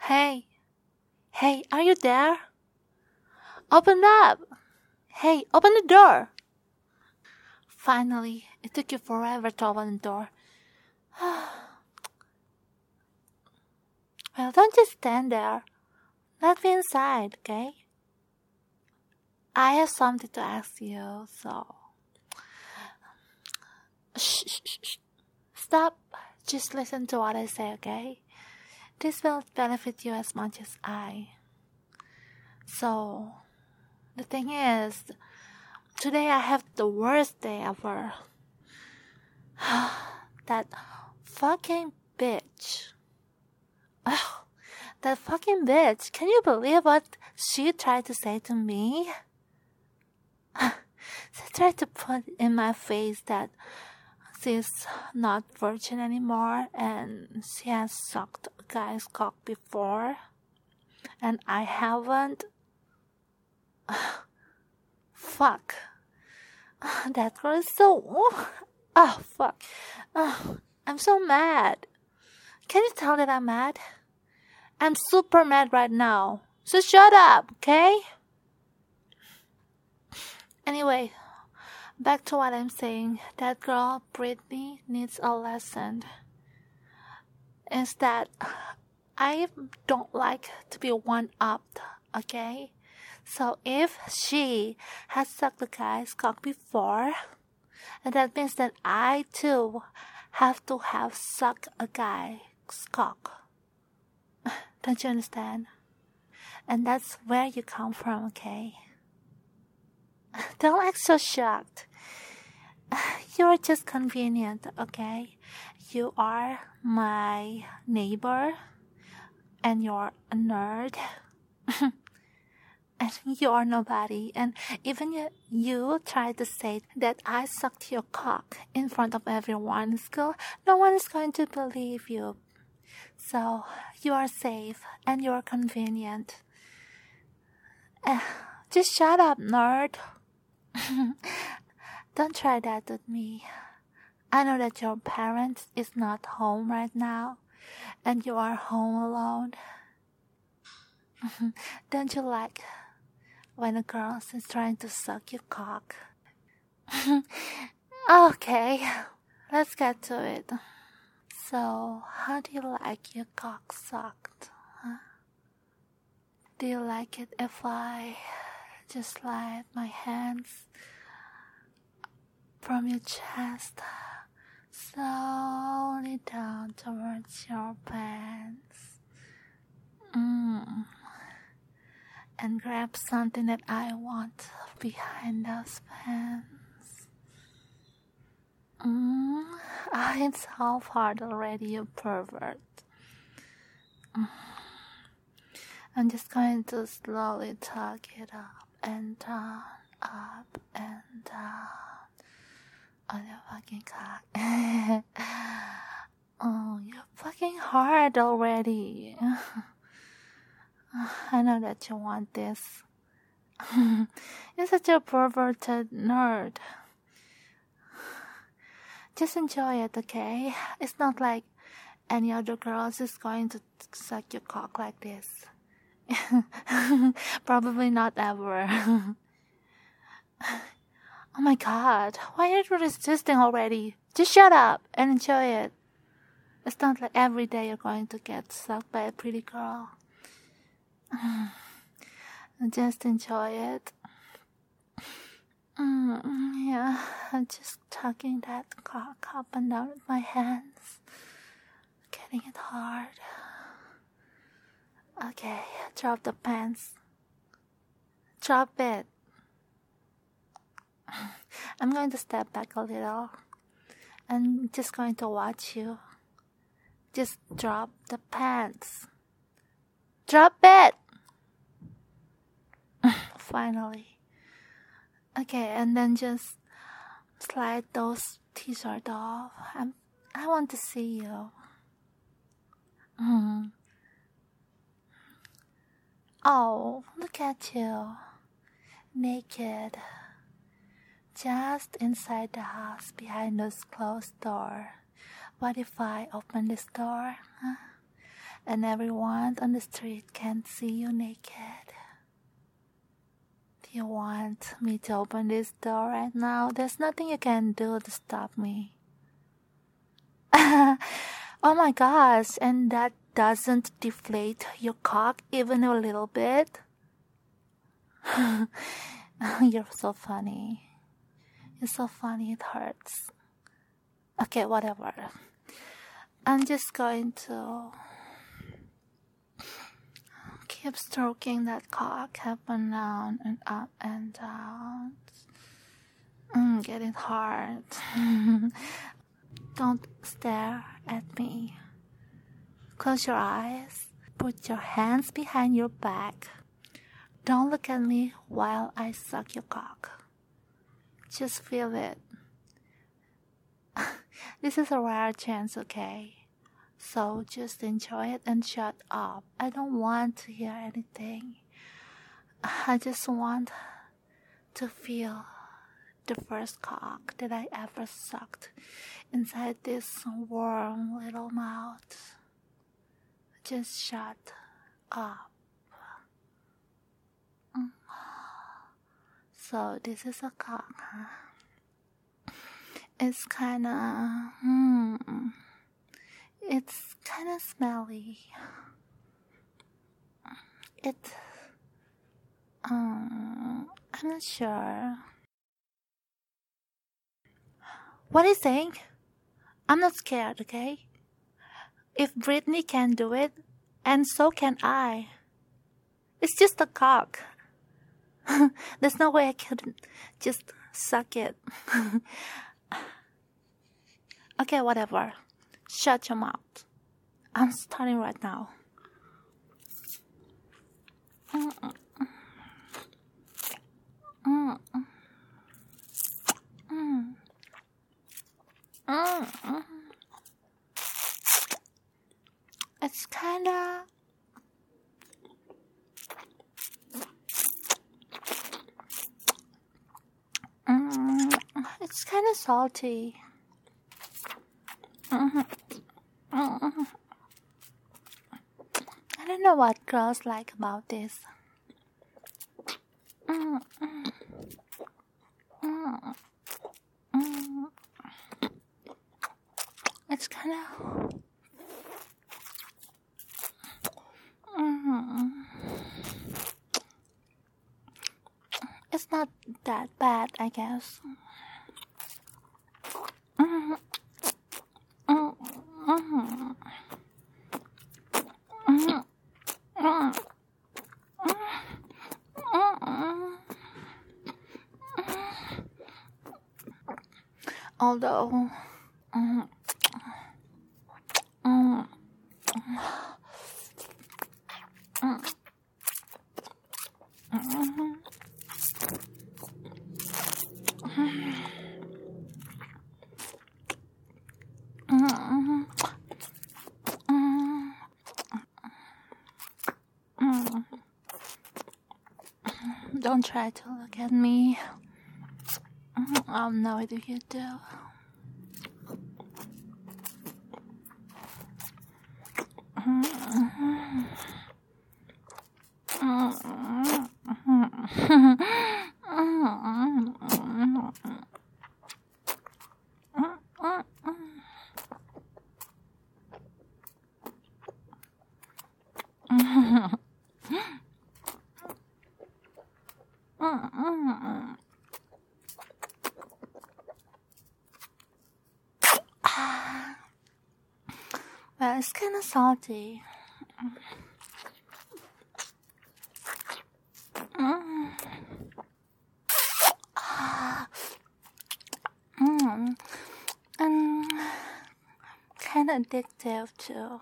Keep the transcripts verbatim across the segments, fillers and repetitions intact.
Hey, hey, are you there? Open up! Hey, open the door! Finally, it took you forever to open the door. Well, don't just stand there. Let me inside, okay? I have something to ask you, so... Shh, shh, shh, shh. Stop. Just listen to what I say, okay? This will benefit you as much as I. So, the thing is, today I have the worst day ever. That fucking bitch. Ugh, that fucking bitch. Can you believe what she tried to say to me? She tried to put in my face that she's not virgin anymore and she has sucked a guy's cock before and I haven't. Fuck. That girl is so... Oh, fuck. Oh, I'm so mad. Can you tell that I'm mad? I'm super mad right now. So shut up, okay? Anyway, back to what I'm saying. That girl, Brittany, needs a lesson. Is that I don't like to be one-upped, okay? So if she has sucked a guy's cock before, and that means that I too have to have sucked a guy's cock. Don't you understand? And that's where you come from, okay? Don't act so shocked. You're just convenient, okay? You are my neighbor, and you're a nerd. And you are nobody. And even you, you try to say that I sucked your cock in front of everyone in school, no one is going to believe you. So, you are safe and you are convenient. Uh, just shut up, nerd. Don't try that with me. I know that your parents is not home right now, and you are home alone. Don't you like when a girl is trying to suck your cock? Okay, let's get to it. So, how do you like your cock sucked? Huh? Do you like it if I just slide my hands from your chest slowly down towards your pants? Mm. And grab something that I want behind those pants. Mm. Ah, it's half hard already, you pervert. Mm. I'm just going to slowly tug it up and down, up and down on your fucking cock. Oh, you're fucking hard already. I know that you want this. You're such a perverted nerd. Just enjoy it, okay? It's not like any other girls is going to suck your cock like this. Probably not ever. Oh my god, why are you resisting already? Just shut up and enjoy it. It's not like every day you're going to get sucked by a pretty girl. Just enjoy it. Mm, yeah, I'm just tugging that cock up and down with my hands. Getting it hard. Okay, drop the pants. Drop it. I'm going to step back a little. I'm just going to watch you. Just drop the pants. Drop it! Finally. Okay, and then just slide those t-shirts off. I'm, I want to see you. Mm. Oh, look at you. Naked. Just inside the house behind those closed doors. What if I open this door? Huh? and everyone on the street can see you naked. Do you want me to open this door right now? There's nothing you can do to stop me. Oh my gosh, and that doesn't deflate your cock even a little bit? You're so funny. You're so funny, it hurts. Okay, whatever. I'm just going to keep stroking that cock up and down and up and down. Mm, getting hard. Don't stare at me. Close your eyes. Put your hands behind your back. Don't look at me while I suck your cock. Just feel it. This is a rare chance, okay? So just enjoy it and shut up. I don't want to hear anything. I just want to feel the first cock that I ever sucked inside this warm little mouth. Just shut up. So this is a cock, huh? It's kinda, hmm, it's kinda smelly. It, um, I'm not sure. What do you think? I'm not scared, okay? If Britney can do it, and so can I. It's just a cock. There's no way I could just suck it. Okay, whatever. Shut your mouth. I'm starting right now. Mm-mm. Mm-mm. Mm. Mm-mm. It's kinda mm, it's kinda salty. Mm-hmm. Mm-hmm. I don't know what girls like about this. Mm-hmm. Mm-hmm. Mm-hmm. It's kinda mm-hmm. It's not that bad, I guess. Mm-hmm. Mm-hmm. Mm-hmm. Mm-hmm. Although, mm-hmm. Mm-hmm. Mm-hmm. Mm-hmm. Mm-hmm. Don't try to look at me. I'll know it if you do. Well, it's kind of salty. Mm. Mm. And kind of addictive too.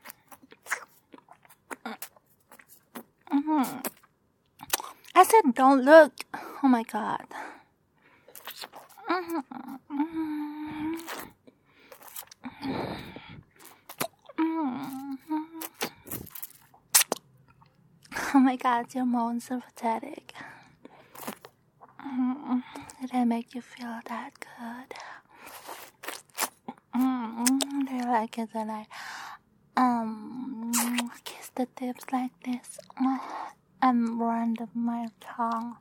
Mm-hmm. I said don't look. Oh my god. Mm-hmm. Mm-hmm. Mm-hmm. Oh my god, your moans are pathetic. Mm-hmm. Did I make you feel that good? Mm-hmm. Do you like it that I um the tips like this and run my tongue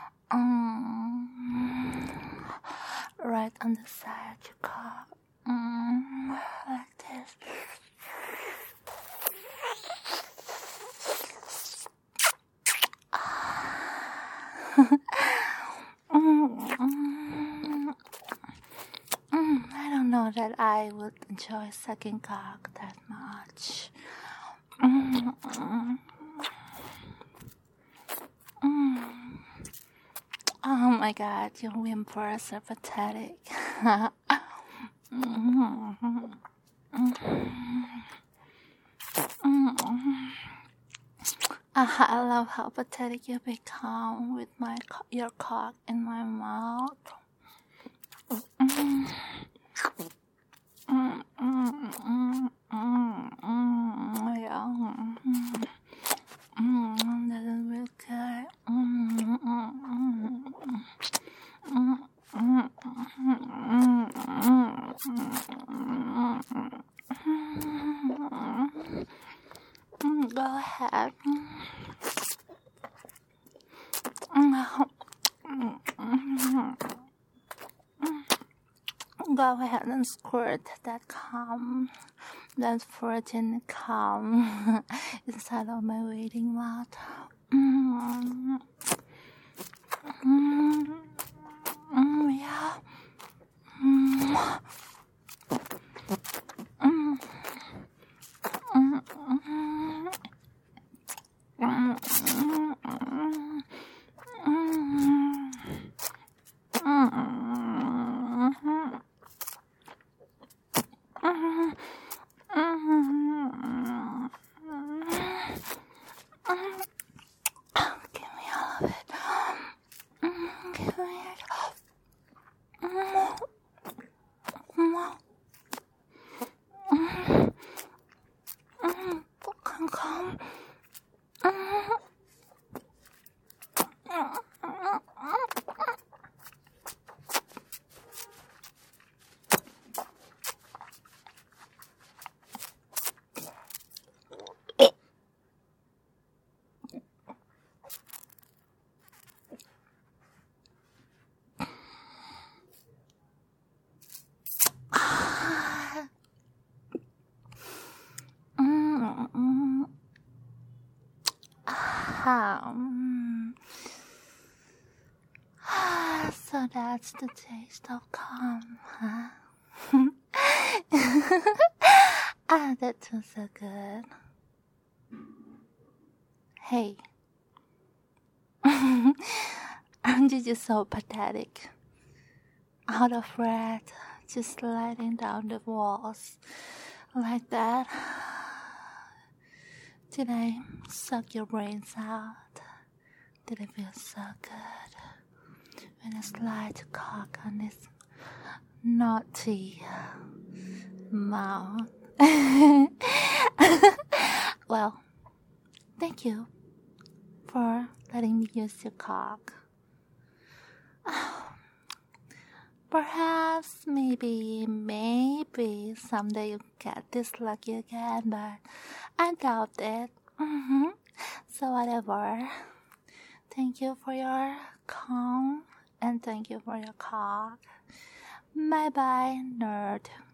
um, right on the side of your cock, um, like this. I don't know that I would enjoy sucking cock that much. Mm, mm, mm. Oh my god, your whimpers are pathetic. mm, mm, mm, mm. I love how pathetic you become with my co- your cock in my mouth. Mm. Mm, mm, mm, mm, mm, yeah. Mm, mm, that is real good. Mm, mm, mm, mm, mm, mm, mm, go ahead. Go ahead and squirt that cum, that virgin cum inside of my waiting mouth. Mm. Mm. Mm, yeah. Mm. Mm. Mm. Mm. Mm. Give me all of it. Give me it. Fucking come. Um, so that's the taste of cum, huh? Ah, that was so good. Hey, aren't you just so pathetic? Out of breath, just sliding down the walls like that. Did I suck your brains out? Did it feel so good when I slide the cock on this naughty mouth? Well, thank you for letting me use your cock. Perhaps, maybe, maybe someday you'll get this lucky again, but I doubt it. Mm-hmm. So whatever. Thank you for your cum and thank you for your cock. Bye bye, nerd.